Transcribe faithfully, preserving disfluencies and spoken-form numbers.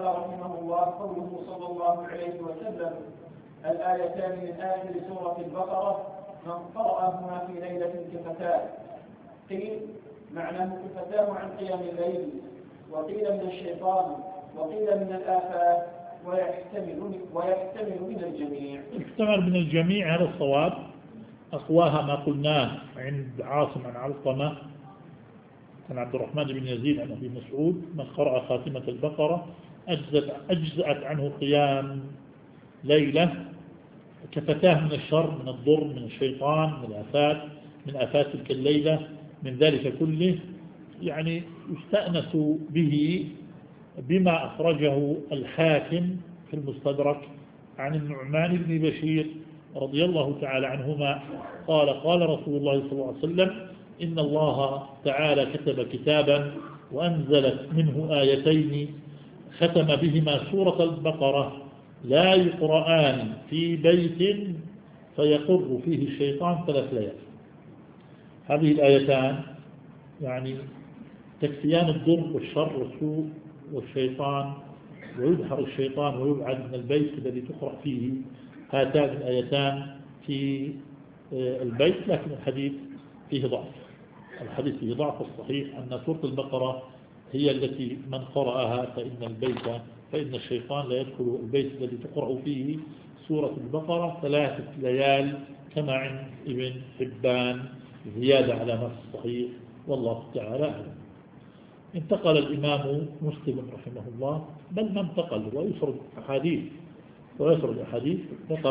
قال رحمه الله: قوله صلى الله عليه وسلم: الآيتان من آخر سورة البقرة من قرأهما في ليلة كفتاه. قيل معناه كفتاه عن قيام الليل، وقيل من الشيطان، وقيل من الآفات، ويحتمل ويحتمل من الجميع. يحتمل من الجميع، هذا الصواب. أقواها ما قلناه عند عاصم عن علقمة عن عبد الرحمن بن يزيد عن أبي مسعود: من قرأ خاتمة البقرة أجزأت عنه قيام ليلة، كفتاه من الشر، من الضر، من الشيطان، من الآفات، من آفات تلك الليلة، من ذلك كله. يعني يستأنس به بما أخرجه الحاكم في المستدرك عن النعمان بن بشير رضي الله تعالى عنهما قال: قال رسول الله صلى الله عليه وسلم: إن الله تعالى كتب كتابا وأنزلت منه آيتين ختم بهما سورة البقرة لا يقرآن في بيت فيقر فيه الشيطان ثلاث ليال. هذه الآيتان يعني تكفيان الضر والشر والسوء والشيطان، ويدحر الشيطان ويبعد من البيت الذي تقرأ فيه هاتان الآيتان في البيت. لكن الحديث فيه ضعف، الحديث فيه ضعف. الصحيح أن سورة البقرة هي التي من قرأها فإن البيت فإن الشيطان لا يدخل البيت الذي تقرأ فيه سورة البقرة ثلاثة ليال، كما عند ابن حبان زيادة على ما في الصحيح، والله تعالى أعلم. انتقل الإمام مسلم رحمه الله، بل ما انتقل ويسرد أحاديث ويسرد أحاديث